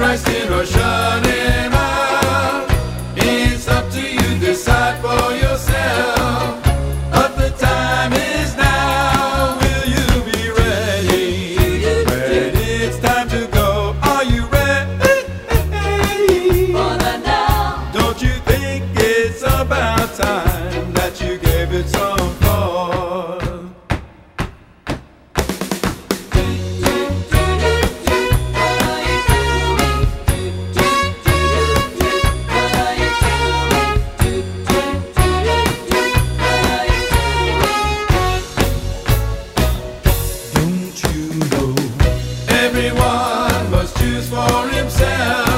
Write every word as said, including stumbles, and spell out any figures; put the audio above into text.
Christ in or shut him out. It's up to you, decide for yourself. But the time is now. Will you be ready? When it's time to go, are you ready? For the now. Don't you think it's about time that you gave it some thought? Everyone must choose for himself.